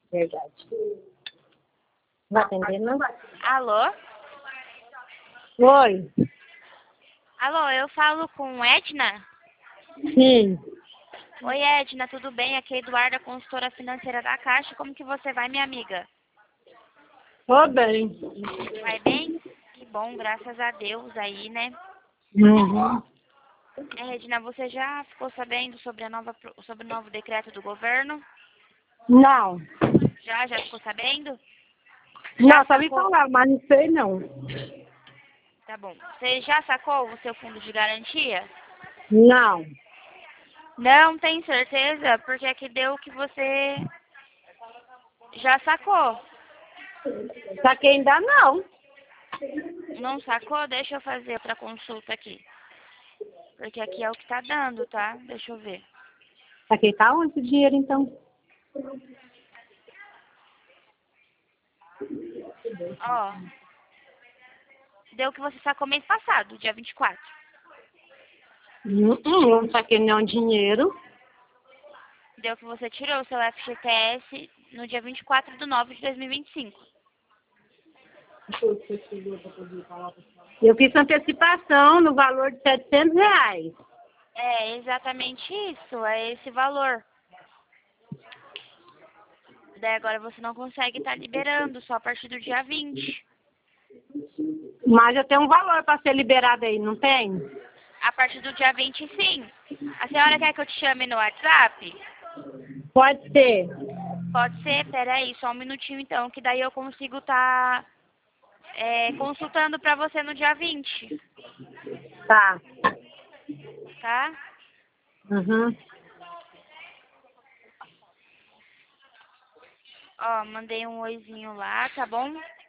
Verdade. Vai atender, não? Alô? Oi. Alô, eu falo com Edna? Sim. Oi, Edna, tudo bem? Aqui é Eduarda, consultora financeira da Caixa. Como que você vai, minha amiga? Tô bem. Vai bem? Que bom, graças a Deus aí, né? Uhum. Edna, você já ficou sabendo sobre sobre o novo decreto do governo? Não. Já ficou sabendo? Já Não, só me sacou? falar, mas não sei não. Tá bom. Você já sacou o seu fundo de garantia? Não. Não tem certeza? Porque aqui deu que você já sacou. Só que ainda não. Não sacou? Deixa eu fazer outra consulta aqui. Porque aqui é o que tá dando, tá? Deixa eu ver. Só que tá onde esse dinheiro, então? Ó, deu que você sacou mês passado, dia 24. Não saquei nenhum dinheiro. Deu que você tirou o seu FGTS no dia 24/9/2025. Eu fiz antecipação no valor de R$ 700. É exatamente isso, é esse valor. Daí agora você não consegue estar liberando, só a partir do dia 20. Mas já tem um valor para ser liberado aí, não tem? A partir do dia 20, sim. A senhora quer que eu te chame no WhatsApp? Pode ser. Pode ser? Peraí, só um minutinho então, que daí eu consigo estar consultando pra você no dia 20, Tá. tá? Uhum. Ó, mandei um oizinho lá, tá bom?